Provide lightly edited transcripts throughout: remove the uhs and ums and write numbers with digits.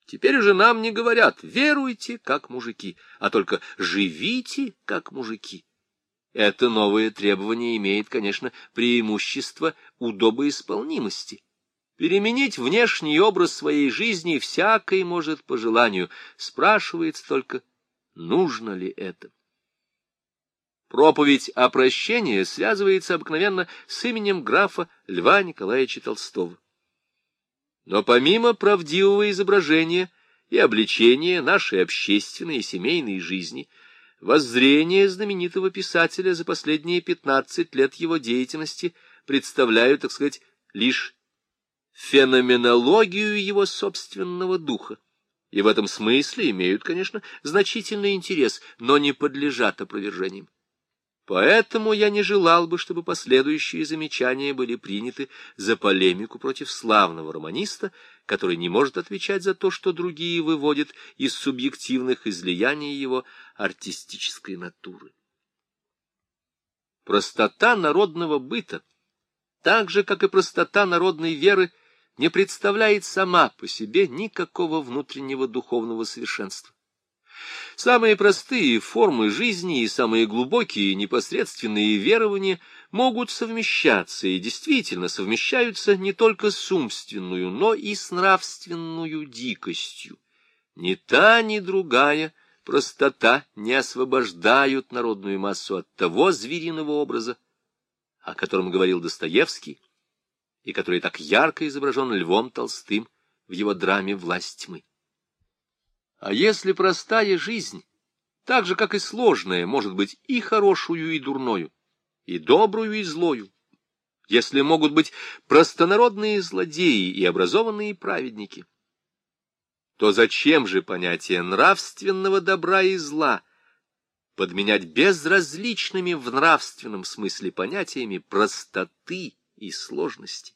Теперь уже нам не говорят «веруйте, как мужики», а только «живите, как мужики». Это новое требование имеет, конечно, преимущество удобоисполнимости. Переменить внешний образ своей жизни всякий может по желанию. Спрашивается только, нужно ли это. Проповедь о прощении связывается обыкновенно с именем графа Льва Николаевича Толстого. Но помимо правдивого изображения и обличения нашей общественной и семейной жизни, воззрения знаменитого писателя за последние 15 лет его деятельности представляют, так сказать, лишь феноменологию его собственного духа, и в этом смысле имеют, конечно, значительный интерес, но не подлежат опровержениям. Поэтому я не желал бы, чтобы последующие замечания были приняты за полемику против славного романиста, который не может отвечать за то, что другие выводят из субъективных излияний его артистической натуры. Простота народного быта, так же, как и простота народной веры, не представляет сама по себе никакого внутреннего духовного совершенства. Самые простые формы жизни и самые глубокие непосредственные верования могут совмещаться и действительно совмещаются не только с умственную, но и с нравственную дикостью. Ни та, ни другая простота не освобождают народную массу от того звериного образа, о котором говорил Достоевский, и который так ярко изображен Львом Толстым в его драме «Власть тьмы». А если простая жизнь, так же, как и сложная, может быть и хорошую, и дурною, и добрую, и злою, если могут быть простонародные злодеи и образованные праведники, то зачем же понятие нравственного добра и зла подменять безразличными в нравственном смысле понятиями простоты и сложности?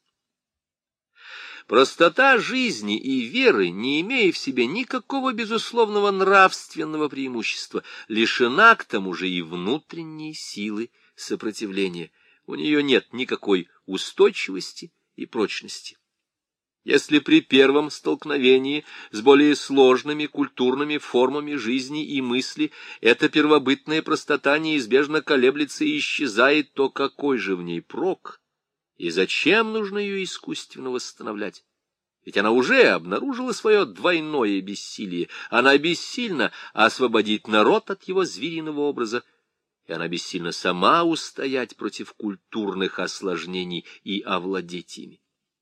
Простота жизни и веры, не имея в себе никакого безусловного нравственного преимущества, лишена к тому же и внутренней силы сопротивления. У нее нет никакой устойчивости и прочности. Если при первом столкновении с более сложными культурными формами жизни и мысли эта первобытная простота неизбежно колеблется и исчезает, то какой же в ней прок? И зачем нужно ее искусственно восстановлять? Ведь она уже обнаружила свое двойное бессилие. Она бессильна освободить народ от его звериного образа, и она бессильна сама устоять против культурных осложнений и овладеть ими.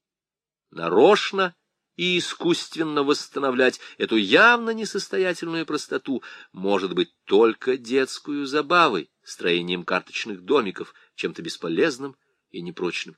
Нарочно и искусственно восстановлять эту явно несостоятельную простоту может быть только детскую забавой, строением карточных домиков, чем-то бесполезным и непрочным.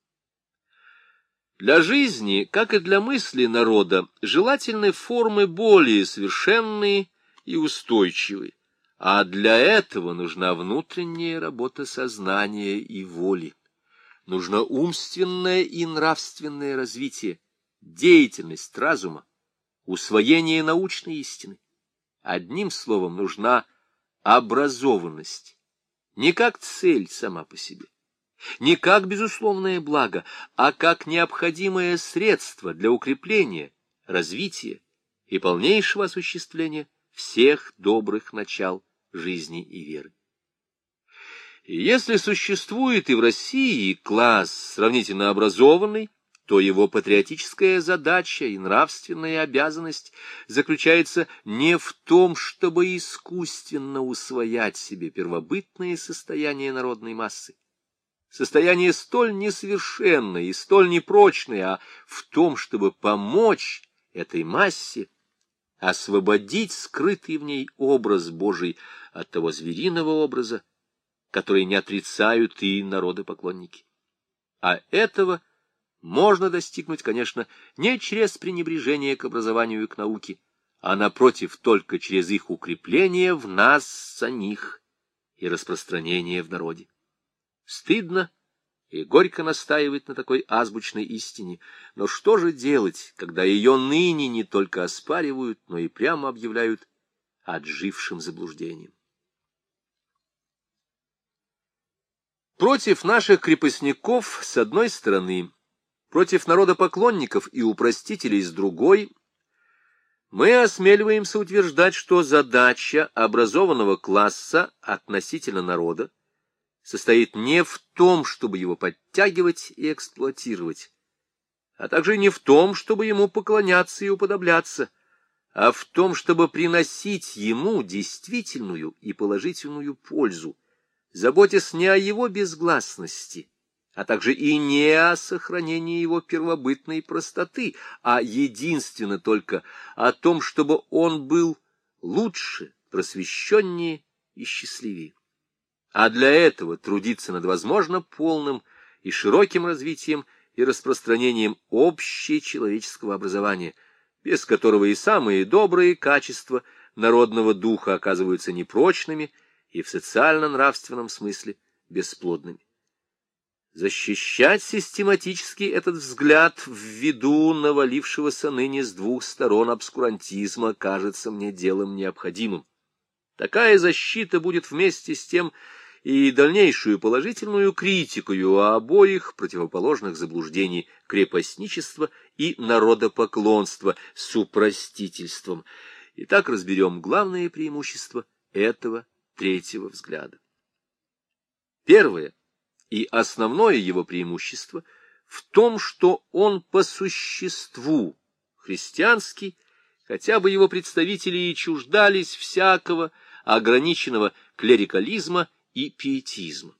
Для жизни, как и для мысли народа, желательны формы более совершенные и устойчивые, а для этого нужна внутренняя работа сознания и воли. Нужно умственное и нравственное развитие, деятельность разума, усвоение научной истины. Одним словом, нужна образованность, не как цель сама по себе, не как безусловное благо, а как необходимое средство для укрепления, развития и полнейшего осуществления всех добрых начал жизни и веры. И если существует и в России класс сравнительно образованный, то его патриотическая задача и нравственная обязанность заключается не в том, чтобы искусственно усвоять себе первобытное состояние народной массы, состояние столь несовершенное и столь непрочное, а в том, чтобы помочь этой массе освободить скрытый в ней образ Божий от того звериного образа, который не отрицают и народопоклонники. А этого можно достигнуть, конечно, не через пренебрежение к образованию и к науке, а, напротив, только через их укрепление в нас самих и распространение в народе. Стыдно и горько настаивать на такой азбучной истине, но что же делать, когда ее ныне не только оспаривают, но и прямо объявляют отжившим заблуждением? Против наших крепостников с одной стороны, против народопоклонников и упростителей с другой, Мы осмеливаемся утверждать, что задача образованного класса относительно народа состоит не в том, чтобы его подтягивать и эксплуатировать, а также не в том, чтобы ему поклоняться и уподобляться, а в том, чтобы приносить ему действительную и положительную пользу, заботясь не о его безгласности, а также и не о сохранении его первобытной простоты, а единственно только о том, чтобы он был лучше, просвещеннее и счастливее. А для этого трудиться над возможно полным и широким развитием и распространением общечеловеческого образования, без которого и самые добрые качества народного духа оказываются непрочными и в социально-нравственном смысле бесплодными. Защищать систематически этот взгляд в виду навалившегося ныне с двух сторон обскурантизма кажется мне делом необходимым. Такая защита будет вместе с тем и дальнейшую положительную критикою обоих противоположных заблуждений крепостничества и народопоклонства с упростительством. Итак, разберем главные преимущества этого третьего взгляда. Первое и основное его преимущество в том, что он по существу христианский, хотя бы его представители и чуждались всякого ограниченного клерикализма и пиетизма.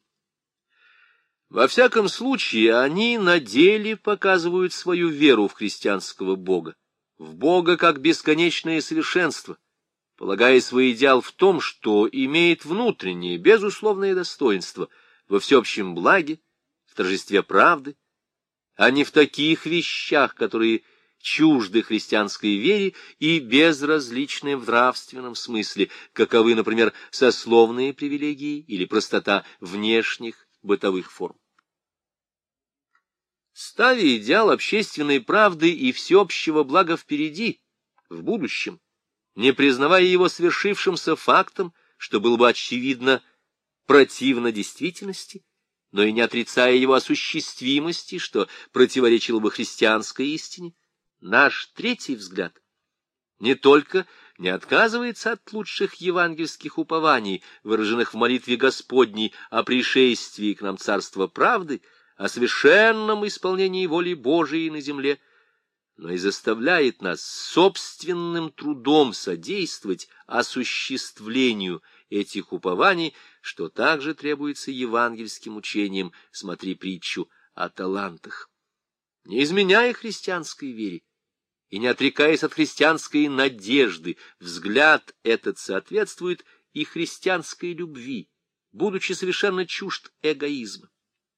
Во всяком случае, они на деле показывают свою веру в христианского Бога, в Бога как бесконечное совершенство, полагая свой идеал в том, что имеет внутреннее, безусловное достоинство во всеобщем благе, в торжестве правды, а не в таких вещах, которые чужды христианской вере и безразличны в нравственном смысле, каковы, например, сословные привилегии или простота внешних бытовых форм. Ставя идеал общественной правды и всеобщего блага впереди, в будущем, не признавая его свершившимся фактом, что было бы очевидно противно действительности, но и не отрицая его осуществимости, что противоречило бы христианской истине, наш третий взгляд не только не отказывается от лучших евангельских упований, выраженных в молитве Господней о пришествии к нам Царства правды, о совершенном исполнении воли Божией на земле, но и заставляет нас собственным трудом содействовать осуществлению этих упований, что также требуется евангельским учением, смотри притчу о талантах. Не изменяя христианской вере и не отрекаясь от христианской надежды, взгляд этот соответствует и христианской любви, будучи совершенно чужд эгоизма.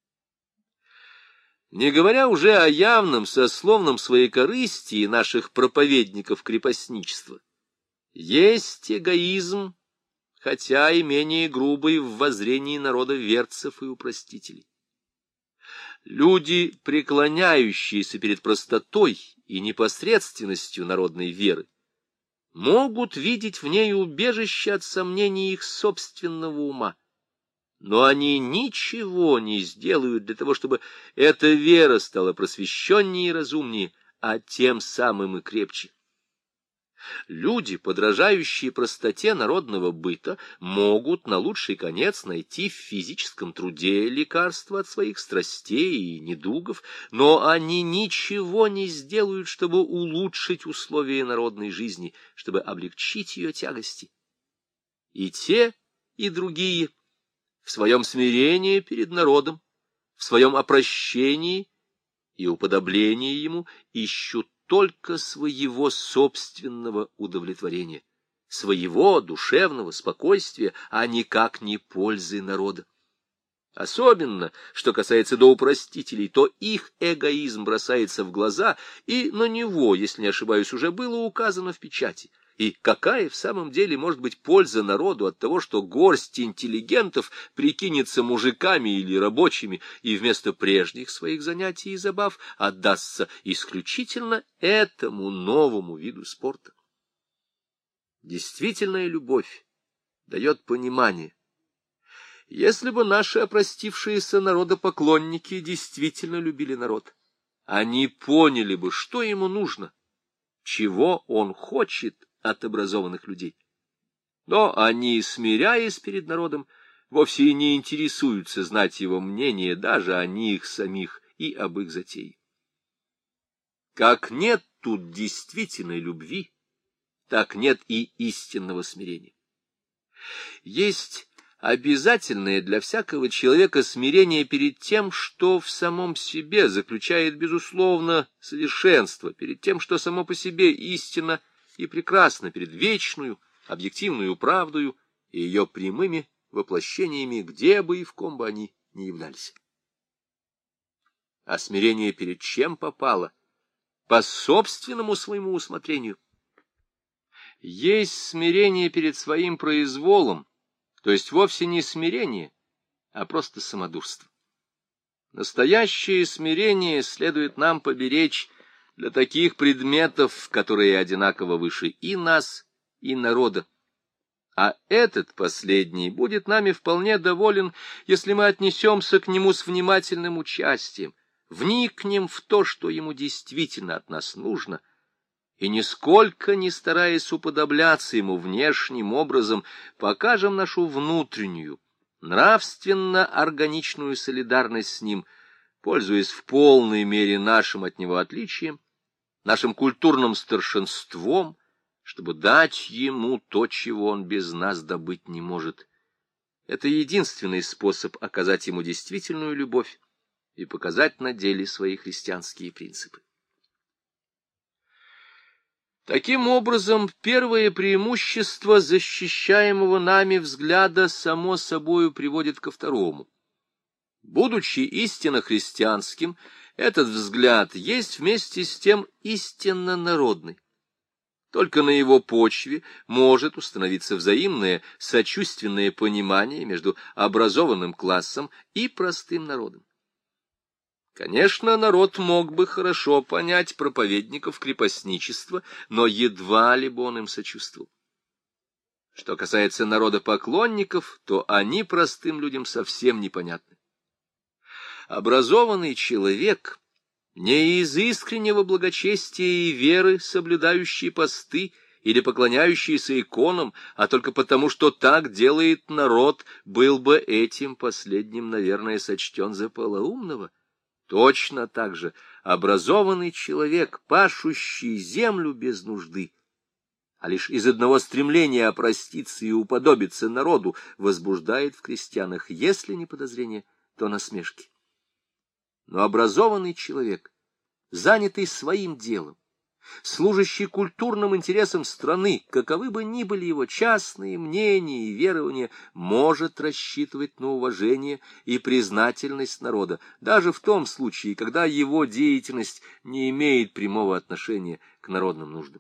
Не говоря уже о явном сословном своекорыстии наших проповедников крепостничества, есть эгоизм, хотя и менее грубый в воззрении народа верцев и упростителей. Люди, преклоняющиеся перед простотой и непосредственностью народной веры, могут видеть в ней убежище от сомнений их собственного ума. Но они ничего не сделают для того, чтобы эта вера стала просвещеннее и разумнее, а тем самым и крепче. Люди, подражающие простоте народного быта, могут на лучший конец найти в физическом труде лекарства от своих страстей и недугов, но они ничего не сделают, чтобы улучшить условия народной жизни, чтобы облегчить ее тягости. И те, и другие в своем смирении перед народом, в своем опрощении и уподоблении ему ищут только своего собственного удовлетворения, своего душевного спокойствия, а никак не пользы народа. Особенно, что касается до упростителей, то их эгоизм бросается в глаза, и на него, если не ошибаюсь, уже было указано в печати. И какая в самом деле может быть польза народу от того, что горсть интеллигентов прикинется мужиками или рабочими и вместо прежних своих занятий и забав отдастся исключительно этому новому виду спорта? Действительная любовь дает понимание. Если бы наши опростившиеся народопоклонники действительно любили народ, они поняли бы, что ему нужно, чего он хочет от образованных людей. Но они, смиряясь перед народом, вовсе и не интересуются знать его мнение даже о них самих и об их затее. Как нет тут действительной любви, так нет и истинного смирения. Есть обязательное для всякого человека смирение перед тем, что в самом себе заключает, безусловно, совершенство, перед тем, что само по себе истинно и прекрасно, перед вечную, объективную правдою и ее прямыми воплощениями, где бы и в ком бы они ни являлись. А смирение перед чем попало? По собственному своему усмотрению. Есть смирение перед своим произволом, то есть вовсе не смирение, а просто самодурство. Настоящее смирение следует нам поберечь для таких предметов, которые одинаково выше и нас, и народа. А этот последний будет нами вполне доволен, если мы отнесемся к нему с внимательным участием, вникнем в то, что ему действительно от нас нужно, и нисколько не стараясь уподобляться ему внешним образом, покажем нашу внутреннюю, нравственно-органичную солидарность с ним, пользуясь в полной мере нашим от него отличием, нашим культурным старшинством, чтобы дать ему то, чего он без нас добыть не может. Это единственный способ оказать ему действительную любовь и показать на деле свои христианские принципы. Таким образом, первое преимущество защищаемого нами взгляда само собою приводит ко второму. Будучи истинно христианским, этот взгляд есть вместе с тем истинно народный. Только на его почве может установиться взаимное сочувственное понимание между образованным классом и простым народом. Конечно, народ мог бы хорошо понять проповедников крепостничества, но едва ли бы он им сочувствовал. Что касается народопоклонников, то они простым людям совсем непонятны. Образованный человек, не из искреннего благочестия и веры, соблюдающий посты или поклоняющийся иконам, а только потому, что так делает народ, был бы этим последним, наверное, сочтен за полоумного. Точно так же образованный человек, пашущий землю без нужды, а лишь из одного стремления опроститься и уподобиться народу, возбуждает в крестьянах, если не подозрение, то насмешки. Но образованный человек, занятый своим делом, служащий культурным интересам страны, каковы бы ни были его частные мнения и верования, может рассчитывать на уважение и признательность народа, даже в том случае, когда его деятельность не имеет прямого отношения к народным нуждам.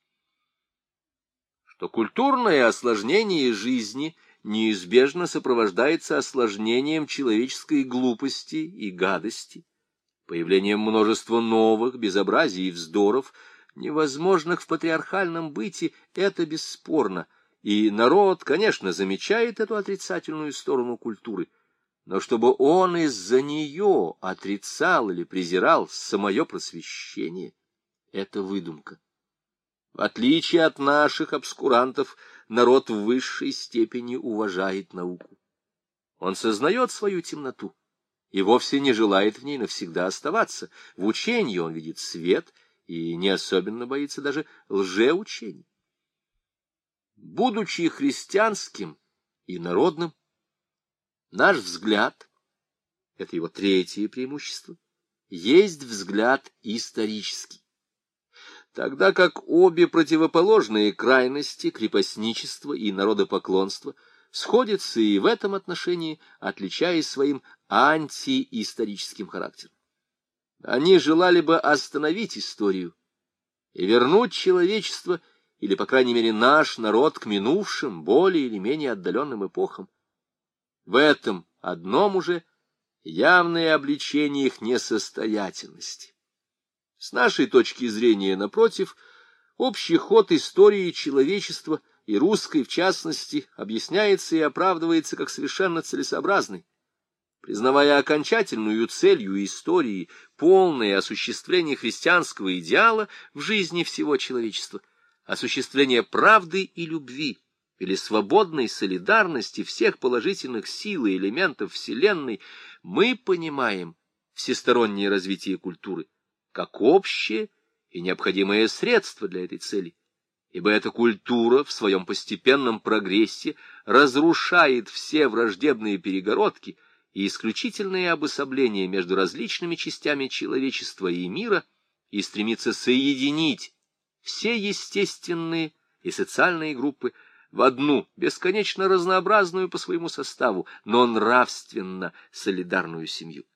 Что культурное осложнение жизни неизбежно сопровождается осложнением человеческой глупости и гадости, появлением множества новых безобразий и вздоров, невозможных в патриархальном быте, это бесспорно, и народ, конечно, замечает эту отрицательную сторону культуры, но чтобы он из-за нее отрицал или презирал самое просвещение, это выдумка. В отличие от наших обскурантов, народ в высшей степени уважает науку. Он сознает свою темноту и вовсе не желает в ней навсегда оставаться. В учении он видит свет и не особенно боится даже лжеучений. Будучи христианским и народным, наш взгляд, это его третье преимущество, есть взгляд исторический. Тогда как обе противоположные крайности, крепостничество и народопоклонство, сходятся и в этом отношении, отличаясь своим антиисторическим характером. Они желали бы остановить историю и вернуть человечество, или, по крайней мере, наш народ к минувшим, более или менее отдаленным эпохам. В этом одном уже явное обличение их несостоятельности. С нашей точки зрения, напротив, общий ход истории человечества и русской, в частности, объясняется и оправдывается как совершенно целесообразный. признавая окончательную целью истории полное осуществление христианского идеала в жизни всего человечества, осуществление правды и любви, или свободной солидарности всех положительных сил и элементов Вселенной, мы понимаем всестороннее развитие культуры как общее и необходимое средство для этой цели, ибо эта культура в своем постепенном прогрессе разрушает все враждебные перегородки и исключительные обособления между различными частями человечества и мира и стремится соединить все естественные и социальные группы в одну, бесконечно разнообразную по своему составу, но нравственно солидарную семью.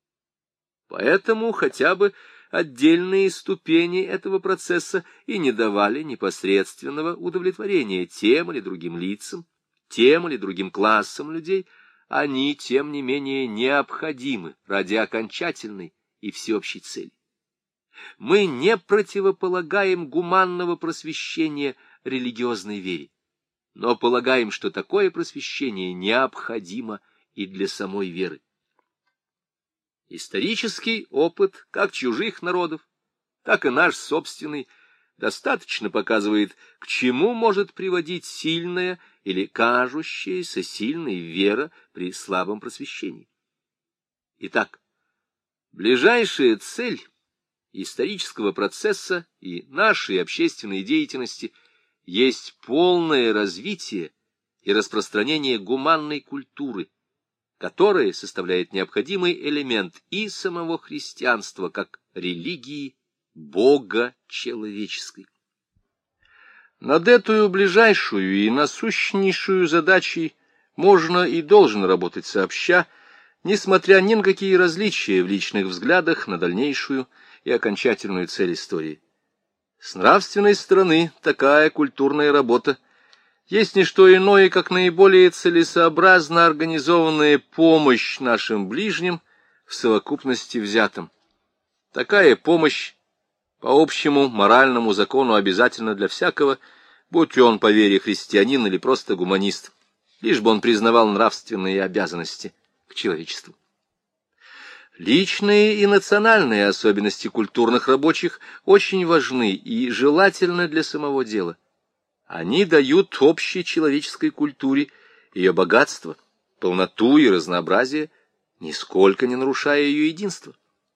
Поэтому хотя бы отдельные ступени этого процесса и не давали непосредственного удовлетворения тем или другим лицам, тем или другим классам людей, они, тем не менее, необходимы ради окончательной и всеобщей цели. Мы не противополагаем гуманного просвещения религиозной вере, но полагаем, что такое просвещение необходимо и для самой веры. Исторический опыт как чужих народов, так и наш собственный достаточно показывает, к чему может приводить сильная или кажущаяся сильной вера при слабом просвещении. Итак, ближайшая цель исторического процесса и нашей общественной деятельности есть полное развитие и распространение гуманной культуры, которая составляет необходимый элемент и самого христианства как религии Бога человеческой. Над эту ближайшую и насущнейшую задачей можно и должен работать сообща, несмотря ни на какие различия в личных взглядах на дальнейшую и окончательную цель истории. С нравственной стороны такая культурная работа есть не что иное, как наиболее целесообразно организованная помощь нашим ближним в совокупности взятым. Такая помощь по общему моральному закону обязательна для всякого, будь он по вере христианин или просто гуманист, лишь бы он признавал нравственные обязанности к человечеству. Личные и национальные особенности культурных рабочих очень важны и желательны для самого дела. Они дают общей человеческой культуре ее богатство, полноту и разнообразие, нисколько не нарушая ее единство.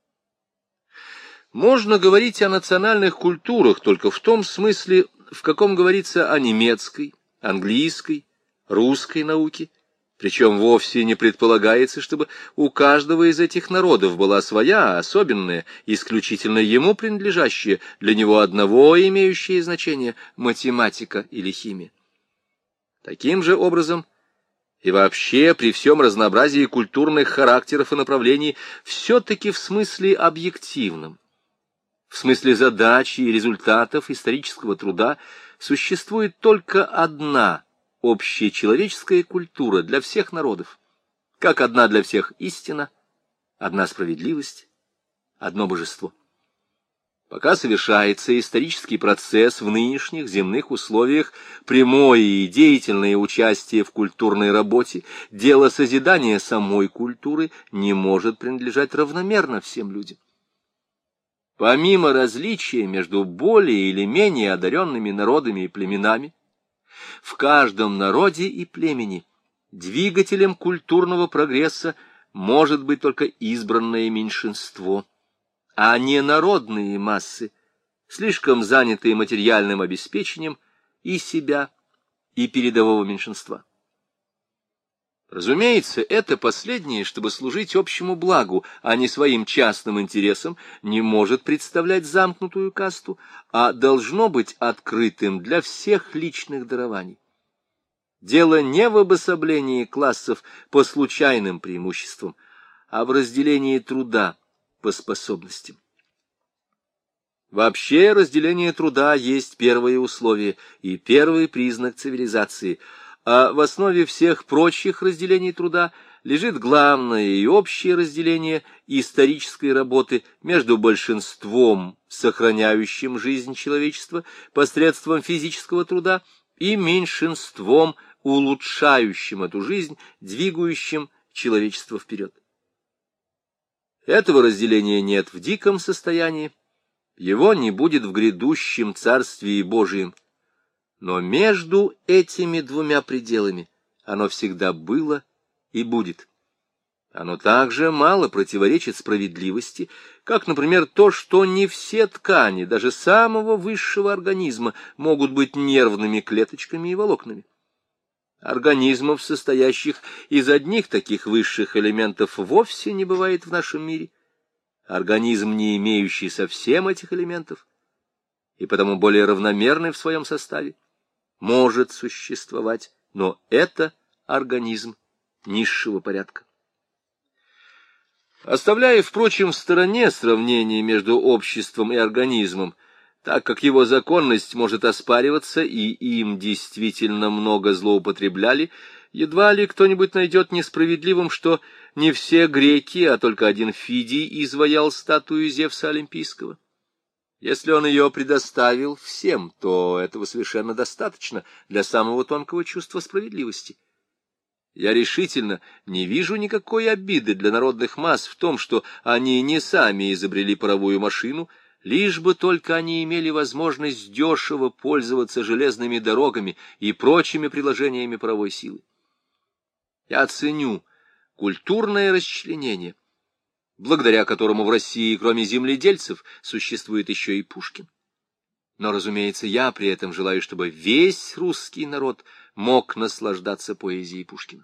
Можно говорить о национальных культурах только в том смысле, в каком говорится о немецкой, английской, русской науке, причем вовсе не предполагается, чтобы у каждого из этих народов была своя, особенная, исключительно ему принадлежащая, для него одного имеющая значение математика или химия. Таким же образом, и вообще при всем разнообразии культурных характеров и направлений, все-таки в смысле объективном, в смысле задачи и результатов исторического труда, существует только одна общая человеческая культура для всех народов, как одна для всех истина, одна справедливость, одно божество. Пока совершается исторический процесс в нынешних земных условиях, прямое и деятельное участие в культурной работе, дело созидания самой культуры не может принадлежать равномерно всем людям. Помимо различия между более или менее одаренными народами и племенами, в каждом народе и племени двигателем культурного прогресса может быть только избранное меньшинство, а не народные массы, слишком занятые материальным обеспечением и себя, и передового меньшинства. Разумеется, это последнее, чтобы служить общему благу, а не своим частным интересам, не может представлять замкнутую касту, а должно быть открытым для всех личных дарований. Дело не в обособлении классов по случайным преимуществам, а в разделении труда по способностям. Вообще разделение труда есть первое условие и первый признак цивилизации, а в основе всех прочих разделений труда лежит главное и общее разделение исторической работы между большинством, сохраняющим жизнь человечества посредством физического труда, и меньшинством, улучшающим эту жизнь, двигающим человечество вперед. Этого разделения нет в диком состоянии, его не будет в грядущем Царствии Божием. Но между этими двумя пределами оно всегда было и будет. Оно также мало противоречит справедливости, как, например, то, что не все ткани, даже самого высшего организма, могут быть нервными клеточками и волокнами. Организмов, состоящих из одних таких высших элементов, вовсе не бывает в нашем мире. Организм, не имеющий совсем этих элементов, и потому более равномерный в своем составе, может существовать, но это организм низшего порядка. Оставляя, впрочем, в стороне сравнение между обществом и организмом, так как его законность может оспариваться, и им действительно много злоупотребляли, едва ли кто-нибудь найдет несправедливым, что не все греки, а только один Фидий изваял статую Зевса Олимпийского. Если он ее предоставил всем, то этого совершенно достаточно для самого тонкого чувства справедливости. Я решительно не вижу никакой обиды для народных масс в том, что они не сами изобрели паровую машину, лишь бы только они имели возможность дешево пользоваться железными дорогами и прочими приложениями паровой силы. Я ценю культурное расчленение, благодаря которому в России, кроме земледельцев, существует еще и Пушкин. Но, разумеется, я при этом желаю, чтобы весь русский народ мог наслаждаться поэзией Пушкина.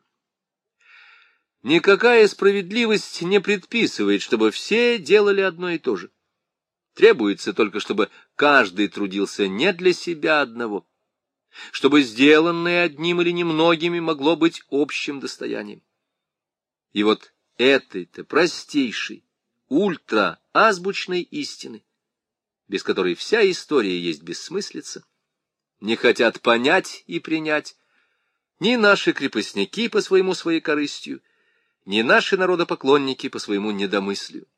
Никакая справедливость не предписывает, чтобы все делали одно и то же. Требуется только, чтобы каждый трудился не для себя одного, чтобы сделанное одним или немногими могло быть общим достоянием. И вот этой-то простейшей, ультра-азбучной истины, без которой вся история есть бессмыслица, не хотят понять и принять ни наши крепостники по своему своекорыстию, ни наши народопоклонники по своему недомыслию.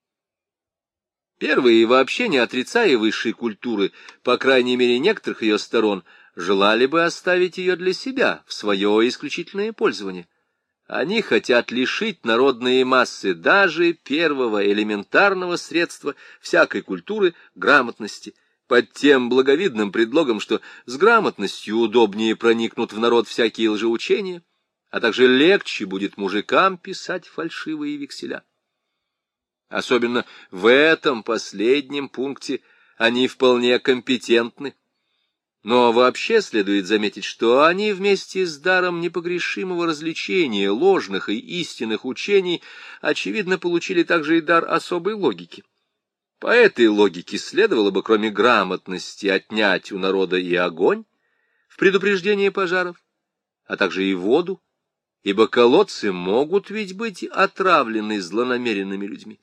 Первые, вообще не отрицая высшей культуры, по крайней мере некоторых ее сторон, желали бы оставить ее для себя, в свое исключительное пользование. Они хотят лишить народные массы даже первого элементарного средства всякой культуры — грамотности, под тем благовидным предлогом, что с грамотностью удобнее проникнут в народ всякие лжеучения, а также легче будет мужикам писать фальшивые векселя. Особенно в этом последнем пункте они вполне компетентны. Но вообще следует заметить, что они вместе с даром непогрешимого развлечения ложных и истинных учений очевидно получили также и дар особой логики. По этой логике следовало бы, кроме грамотности, отнять у народа и огонь в предупреждение пожаров, а также и воду, ибо колодцы могут ведь быть отравлены злонамеренными людьми.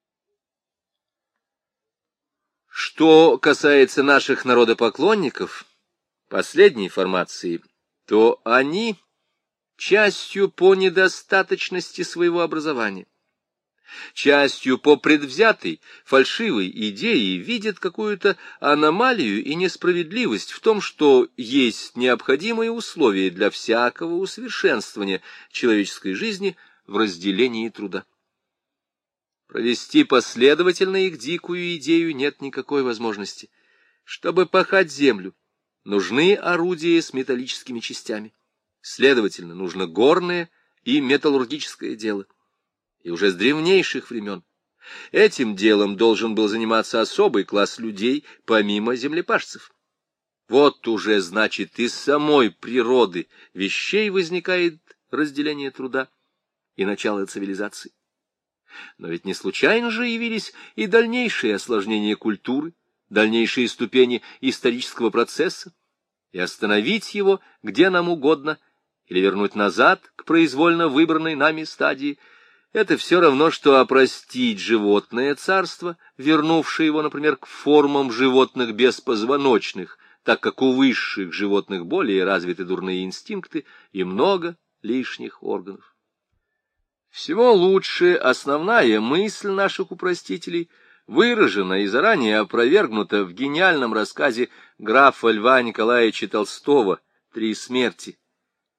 Что касается наших народопоклонников, последней формации, то они частью по недостаточности своего образования, частью по предвзятой, фальшивой идее видят какую-то аномалию и несправедливость в том, что есть необходимые условия для всякого усовершенствования человеческой жизни в разделении труда. Провести последовательно их дикую идею нет никакой возможности. Чтобы пахать землю, нужны орудия с металлическими частями. Следовательно, нужно горное и металлургическое дело. И уже с древнейших времен этим делом должен был заниматься особый класс людей, помимо землепашцев. Вот уже, значит, из самой природы вещей возникает разделение труда и начало цивилизации. Но ведь не случайно же явились и дальнейшие осложнения культуры, дальнейшие ступени исторического процесса, и остановить его где нам угодно или вернуть назад к произвольно выбранной нами стадии — это все равно, что опростить животное царство, вернувшее его, например, к формам животных беспозвоночных, так как у высших животных более развиты дурные инстинкты и много лишних органов. Всего лучше основная мысль наших упростителей выражена и заранее опровергнута в гениальном рассказе графа Льва Николаевича Толстого «Три смерти».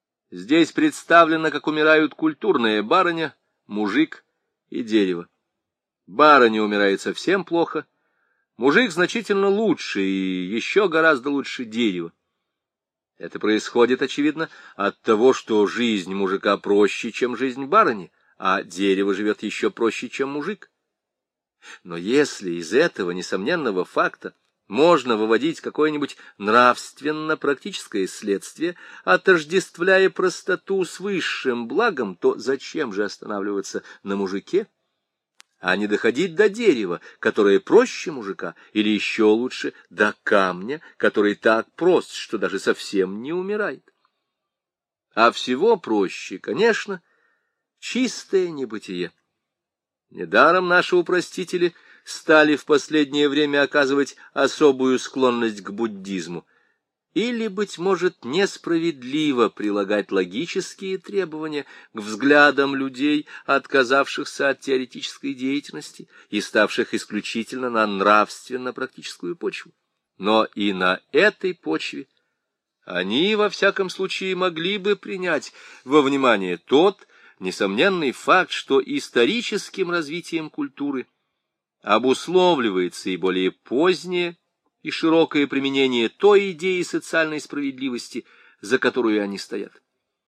Здесь представлено, как умирают культурная барыня, мужик и дерево. барыня умирает совсем плохо, мужик значительно лучше и еще гораздо лучше дерева. Это происходит, очевидно, от того, что жизнь мужика проще, чем жизнь барыни, а дерево живет еще проще, чем мужик. Но если из этого несомненного факта можно выводить какое-нибудь нравственно-практическое следствие, отождествляя простоту с высшим благом, то зачем же останавливаться на мужике, а не доходить до дерева, которое проще мужика, или еще лучше, до камня, который так прост, что даже совсем не умирает? А всего проще, конечно, чистое небытие. Недаром наши упростители стали в последнее время оказывать особую склонность к буддизму. Или, быть может, несправедливо прилагать логические требования к взглядам людей, отказавшихся от теоретической деятельности и ставших исключительно на нравственно-практическую почву. Но и на этой почве они, во всяком случае, могли бы принять во внимание тот несомненный факт, что историческим развитием культуры обусловливается и более позднее и широкое применение той идеи социальной справедливости, за которую они стоят.